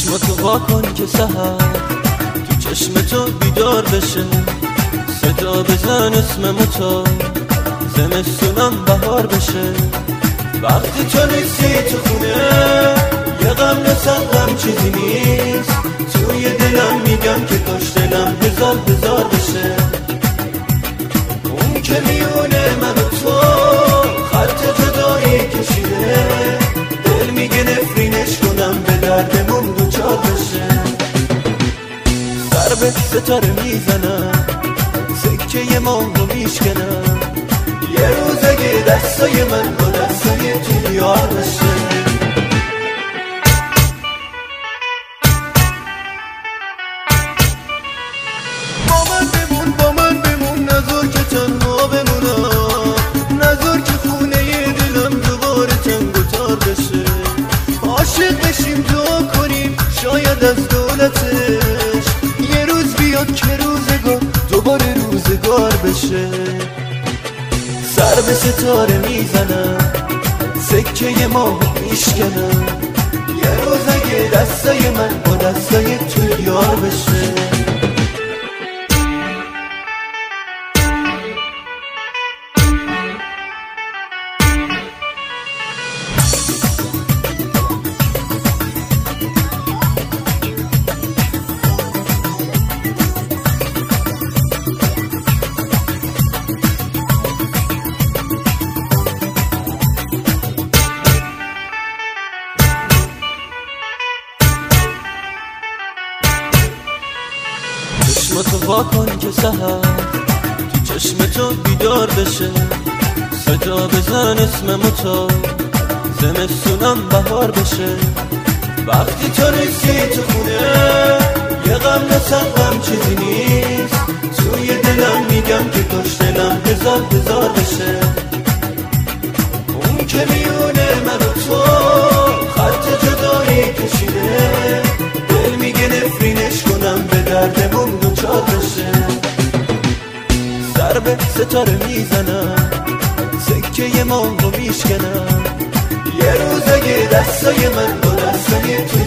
چشماتو وا کن که سحر تو چشم تو بیدار بشه، صدا بزن اسممو تا زمستونم بهار بشه. وقتی تو نیستی تو خونه یه غم نسقم چیزی نیست، توی دلم میگم که کاش دلم هزار هزار بشه. اون که میونه من و تو خط جدایی کشیده، دل میگه نفرینش کنم به دردمون دوچار بشه. سر به ستاره میزنم، سکه ماهو میشکنم، یه روز اگه دستای من با دستای تو یار بشه. با من بمون نذار که تنها بمونم، نذار که خونه دلم دوباره تنگ و تار بشه. عاشق بشیم دعا کنیم شاید از دولتش یه روز بیاد که روزگار دوباره روزگار بشه. سر به ستاره میزنم، سکه ماهو میشکنم، یه روز اگه دستای من با دستای تو یار بشه. چشماتو وا کن که سحر تو چشم تو بیدار بشه، صدا بزن اسممو تا زمستونم بهار بشه. وقتی تو نیستی تو خونه یه غم نسقم چیزی نیست، توی دلم میگم که کاش دلم هزار هزار بشه. اون که میونه من و تو خط جدایی کشیده، دل میگه نفرینش کنم به دردمون دوچار بشه. سر به ستاره میزنم، سکه ماهو میشکنم، یه روز اگه دستای من با دستای تو